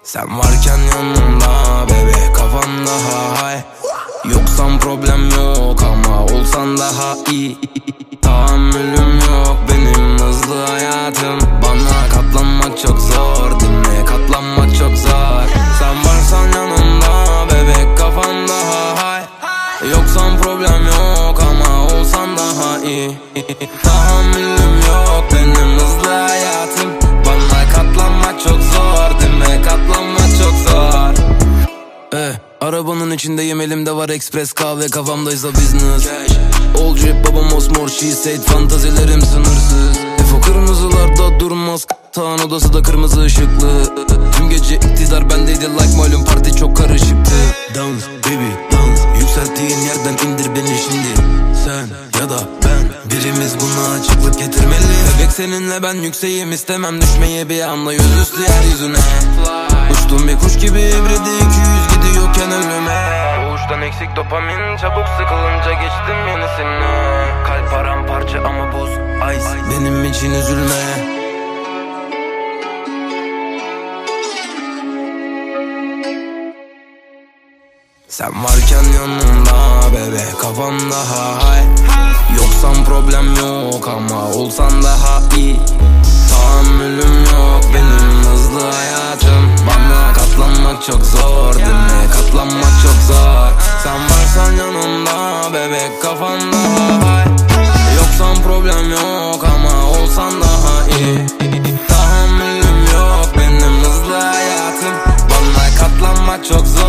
Sen varken yanımda bebe, kafam daha high. Yoksan problem yok ama olsan daha iyi. Tahammülüm yok benim hızlı hayatım. Bana katlanmak çok zor, dinle, katlanmak çok zor. Sen varsan yanımda bebek, kafam daha high. Yoksan problem yok ama olsan daha iyi. Tahammülüm yok benim hızlı hayatım. Bana katlanmak çok zor, dinle, katlanmak çok zor. Arabanın içindeyim, elimde var express kahve, kafamdaysa business. Old drip, babam osmor, she said, fantazilerim sınırsız. Efo kırmızılarda durmaz, tağın odası da kırmızı ışıklı. Tüm gece iktidar bendeydi, like malum parti çok karışıktı. Dance baby dance, yükselttiğin yerden indir beni şimdi. Sen ya da ben, birimiz buna açıklık getirmeli. Bebek seninle ben yükseğim, istemem düşmeyi bir anda yüzüstü yeryüzüne. Uçtum bir kuş gibi evredi 200 gidiyorken ölüme. Doğuştan eksik dopamin, çabuk sıkılınca geçtim yenisine. Kalp paramparça ama buz ice, benim için üzülme. Sen varken yanımda bebe, kafam daha high. Yoksan problem yok ama olsan daha iyi. Tahammülüm yok benim hızlı hayatım. Bana katlanmak çok zor, dinle, katlanmak çok zor. Sen varsan yanımda bebek, kafam daha high. Yoksan problem yok ama olsan daha iyi. Tahammülüm yok benim hızlı hayatım. Bana katlanmak çok zor.